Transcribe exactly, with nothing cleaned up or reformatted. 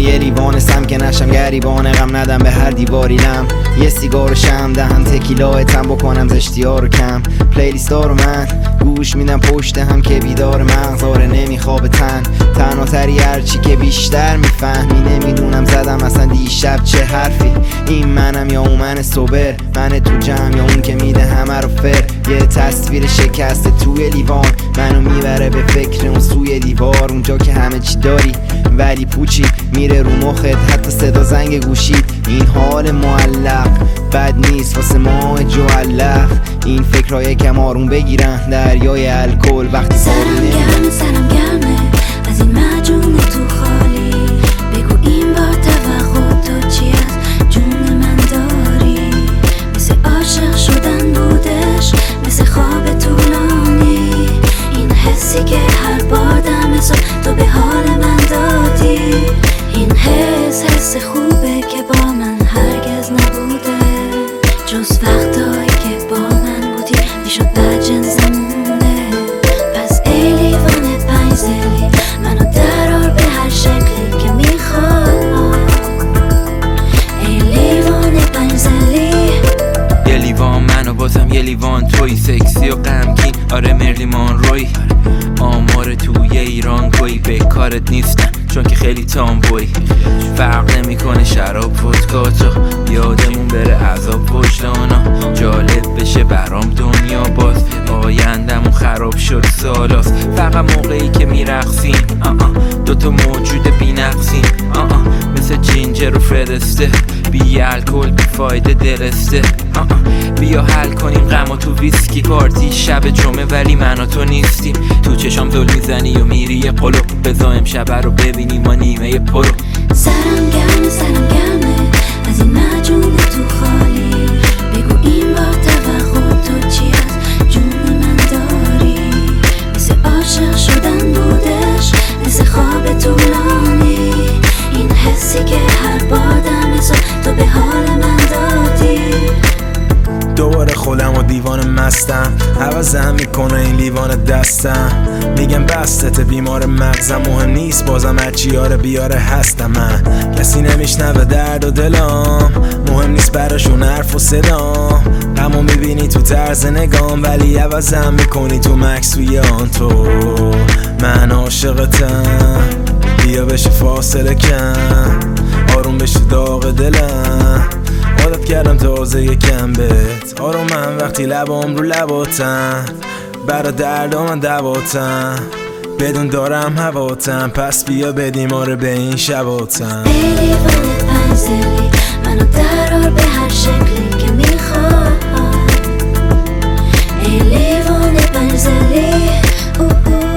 یه لیوان سم که نشم گریبان غم ندم به هر دیواری لم. یه سیگار شم دهن تکیلا تم بکنم زشتی‌ها رو کم. پلیلیستا رو من گوش میدم پشت هم که بیدار مغزاره نمیخواب تن. تنها تری هرچی که بیشتر میفهمی نمیدونم زدم اصلا دیشب چه حرفی. این منم یا اون من صبر، من تو جمع یا اون که میده همه رو فر. یه تصویر شکسته توی لیوان منو میبره به فکر اون سوی دیوار، اونجا که همه چی داری ولی پوچی میره رو مخت حتی صدا زنگ گوشید. این حال معلق بد نیست واسه ما جوالق، این فکرهای کم آروم بگیرن دریای الکل وقتی سرم گرمه سرم گرمه از این مجون تو خالی. بگو این بار توقع تو چی از جون من داری؟ مثل عاشق شدن بودش مثل خواب طولانی، این حسی که هر بار دم صبح تو به حال من دادی. این حس حس خوبه که با من هرگز نبوده، جز وقتایی که با من بودی میشد بدجنسمونه. پس ای لیوان پنجزلی منو درار به هر شکلی که میخواد. ای لیوان پنجزلی یه لیوان من و بازم یه لیوان توی، سکسی و غمگین آره مرلیمان روی. آمار توی ایران کوی به کارت نیستن چون که خیلی تامبوی. فرق نمیکنه شراب ودکا تو یادمون بره عذاب وجدانا. جالب بشه برام دنیا باز آیندمون خراب شد سالاست. فقط موقعی که میرقصیم دوتا موجود بی نقصیم مثل جینجر و فرسته، بی الکل بی فایده دلسته. بیا حل کنیم غم تو ویسکی پارتی شب جمعه ولی من و تو نیستیم. تو چشام زل میزنی و میری یه قلو، بزا امشب رو ببینیم ما نیمه پرو. سرم گرمه سرم گرمه از این مجون تو خالی. بگو این بار توقع تو چی از جون من داری؟ مثل عاشق شدن بودش مثل خواب طولانی، این حسی که هر بار دم صبح تو به حال من دادی. دوباره خودم و دیوان مستم عوضم میکنه این لیوان دستم. میگم بستت بیمار مغزم مهم نیست بازم هرچی یاره بیاره هستم. من کسی نمیشنوه درد و دلام مهم نیست براشون حرف و صدام. غمو میبینی تو طرز نگام ولی عوضم میکنی تو مکس توی آن تو. من عاشقتم بیا بشه فاصله کم آروم بشه داغ دلم. عادت کردم تازه یکم بهت آرومم وقتی لبام رو لباتم. برا دردا من دواتم بدون دارم هواتم. پس بیا بدیم آره به این شباتم. ای لیوان پنجزلی منو درار به هر شکلی که میخواد. ای لیوان پنجزلی